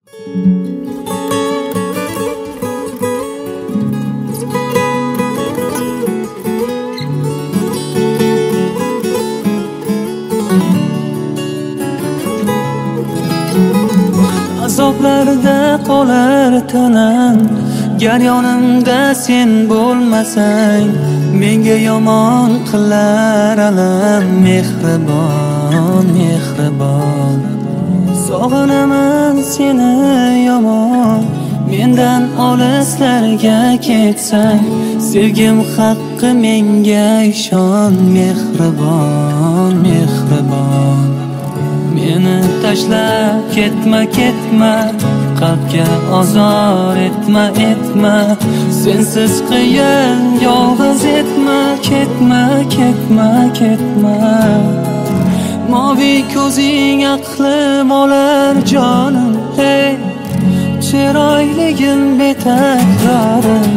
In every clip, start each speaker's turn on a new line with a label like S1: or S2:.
S1: Azoblarda qolar tanam, gar yonimda sen bo'lmasang, menga yomon qilar alam. Mehribon, mehribon, sog'inaman seni yomon. Mendan olislarga ketsang, sevgim haqqi menga ishon. Mehribon, mehribon, meni tashlab ketma, ketma, qalbga ozor etma, etma. Sensiz qiyin, yolg'iz etma, ketma, ketma, ketma. Moviy ko'zing aqlim olar jonim, hey, chiroyligim betakrorim.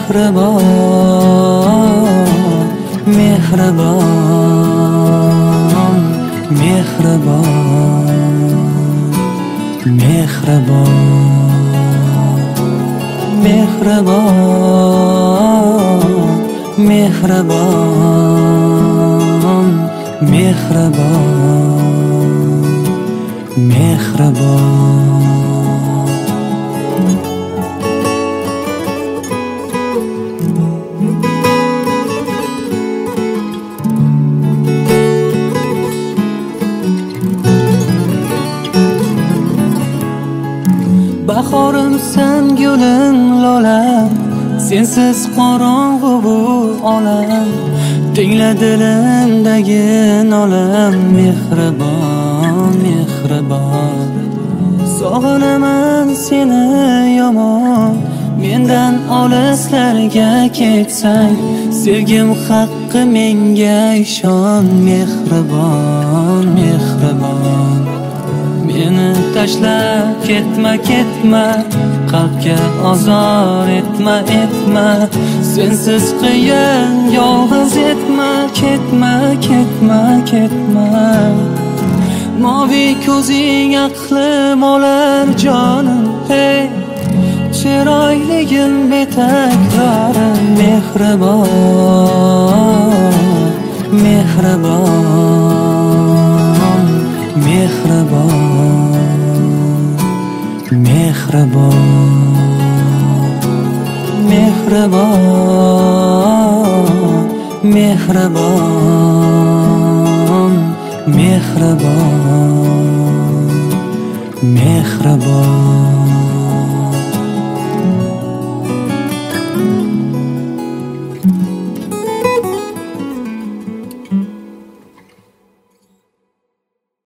S1: Mehribon, mehribon, mehribon, mehribon, mehribon, mehribon, mehribon, mehribon. Bahorimsan gulim lolam, sensiz qorong'u bu olam. Tingla dilimdagi nolam. Mehribon, mehribon, sog'inaman seni yomon. Mendan olislarga ketsang, sevgim haqqi menga ishon. Mehribon, mehribon, meni tashlab ketma, ketma, qalbga ozor etma, etma. Sensiz qiyin, yolg'iz etma, ketma, ketma, ketma. Moviy ko'zing aqlim olar jonim, hey, chiroyligim betakrorim. Mehribon, mehribon, mehribon, mehribon, mehribon, mehribon, mehribon, mehribon.